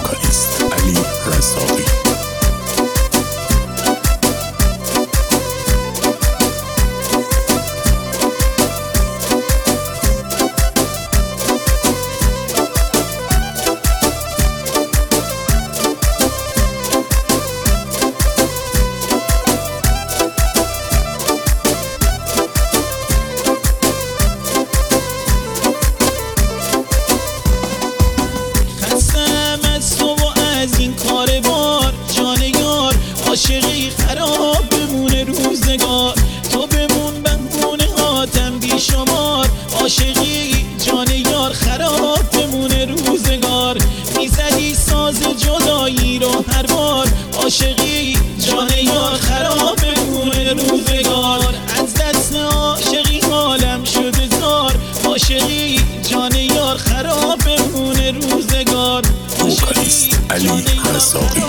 وکالیست علی رضایی. عاشقی خراب بمونه روزگار، تو بمون بمونه هاتم بی شمار. عاشقی جان یار خراب بمونه روزگار، میزدی ساز جدایی رو هر بار. عاشقی جان یار خراب بمونه روزگار، از دست عاشقی حالم شده زار. عاشقی جان یار خراب بمونه روزگار، وکالیست علی رضایی.